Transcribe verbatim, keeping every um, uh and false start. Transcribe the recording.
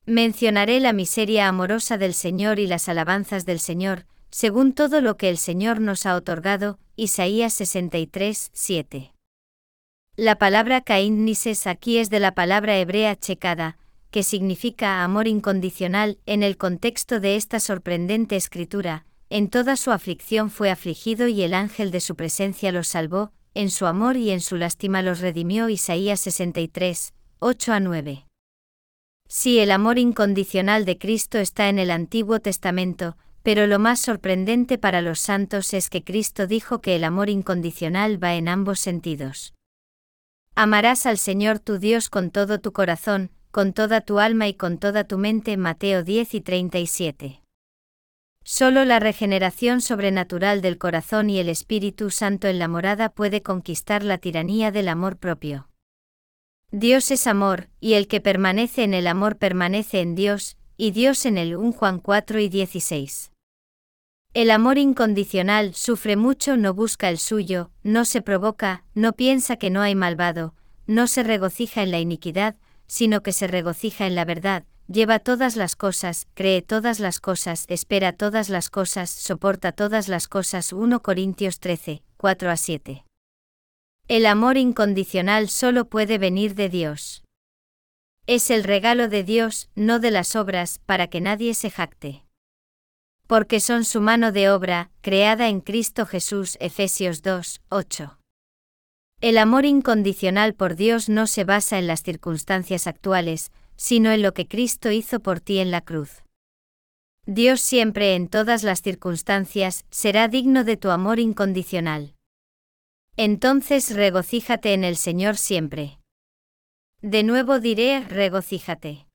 Mencionaré la miseria amorosa del Señor y las alabanzas del Señor, según todo lo que el Señor nos ha otorgado. Isaías sesenta y tres, siete. La palabra kindness aquí es de la palabra hebrea chekada, que significa amor incondicional. En el contexto de esta sorprendente escritura, en toda su aflicción fue afligido y el ángel de su presencia los salvó, en su amor y en su lástima los redimió. Isaías sesenta y tres, ocho a nueve. Sí, el amor incondicional de Cristo está en el Antiguo Testamento, pero lo más sorprendente para los santos es que Cristo dijo que el amor incondicional va en ambos sentidos. Amarás al Señor tu Dios con todo tu corazón, con toda tu alma y con toda tu mente. Mateo diez y treinta y siete. Solo la regeneración sobrenatural del corazón y el Espíritu Santo en la morada puede conquistar la tiranía del amor propio. Dios es amor, y el que permanece en el amor permanece en Dios, y Dios en él. Primera Juan cuatro y dieciséis. El amor incondicional sufre mucho, no busca el suyo, no se provoca, no piensa que no hay malvado, no se regocija en la iniquidad, sino que se regocija en la verdad, lleva todas las cosas, cree todas las cosas, espera todas las cosas, soporta todas las cosas. Primera Corintios trece, cuatro a siete. El amor incondicional solo puede venir de Dios. Es el regalo de Dios, no de las obras, para que nadie se jacte. Porque son su mano de obra, creada en Cristo Jesús. Efesios dos, ocho. El amor incondicional por Dios no se basa en las circunstancias actuales, sino en lo que Cristo hizo por ti en la cruz. Dios siempre, en todas las circunstancias, será digno de tu amor incondicional. Entonces regocíjate en el Señor siempre. De nuevo diré, regocíjate.